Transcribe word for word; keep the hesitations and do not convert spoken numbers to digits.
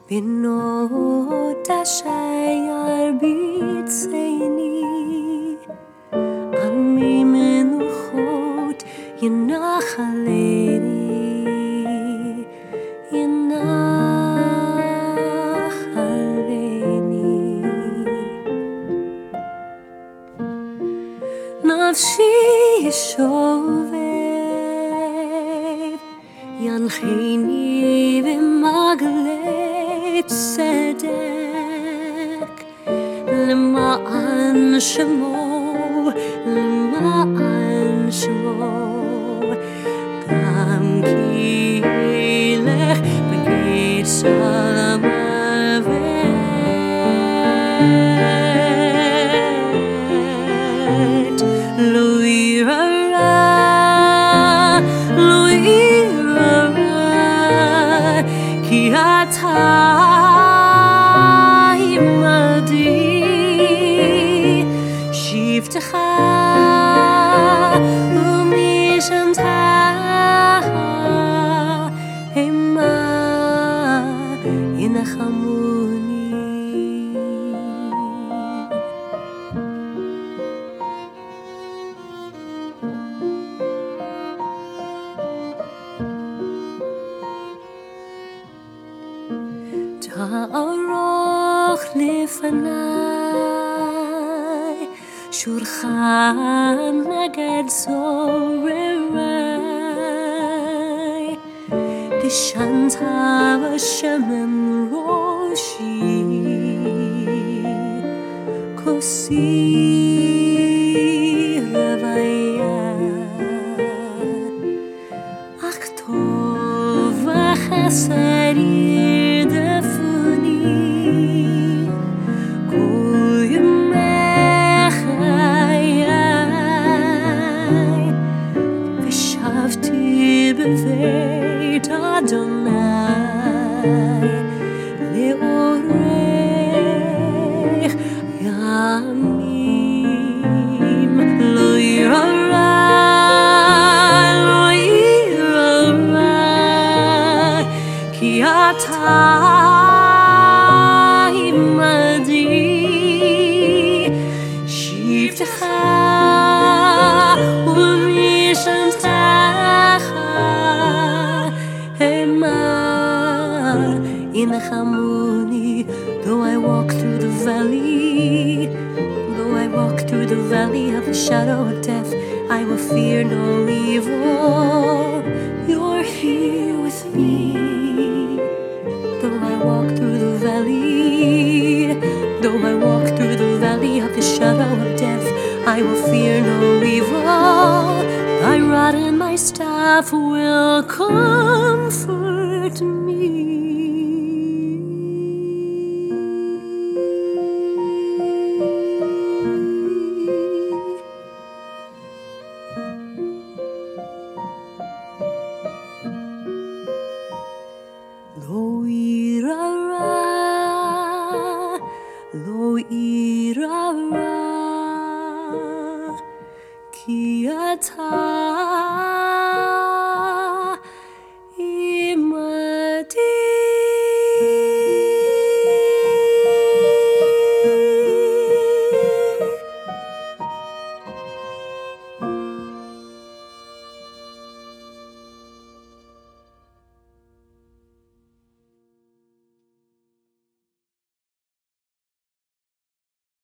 بنوت شير بيتسيني عمي من الخوت ينخليني ينخليني نفسي يشوفك ينخيني بمغلق صدق لما أنشمو لما أنشمو كم كيلك بقيت سلامت لو يرى لو يرى كي أتاي مدي شفتך وמשמתך המה ינחמוני תערוך לפניי שולחן נגד צורריי תשנת בשמן ראשי כוסי רוויה אך טוב וחסד ירדפוני כל ימי חיי ושבתי בבית אדוני לאורך ימים לא ירא לא ירא כי אתה עמדי שבטך ומשמתך המה ינחמוני. Though I walk through the valley, though I walk through the valley of the shadow of death, I will fear no evil. You're here with me. Though I walk through the valley, though I walk through the valley of the shadow of death, I will fear no evil. Thy rod and my staff will comfort me.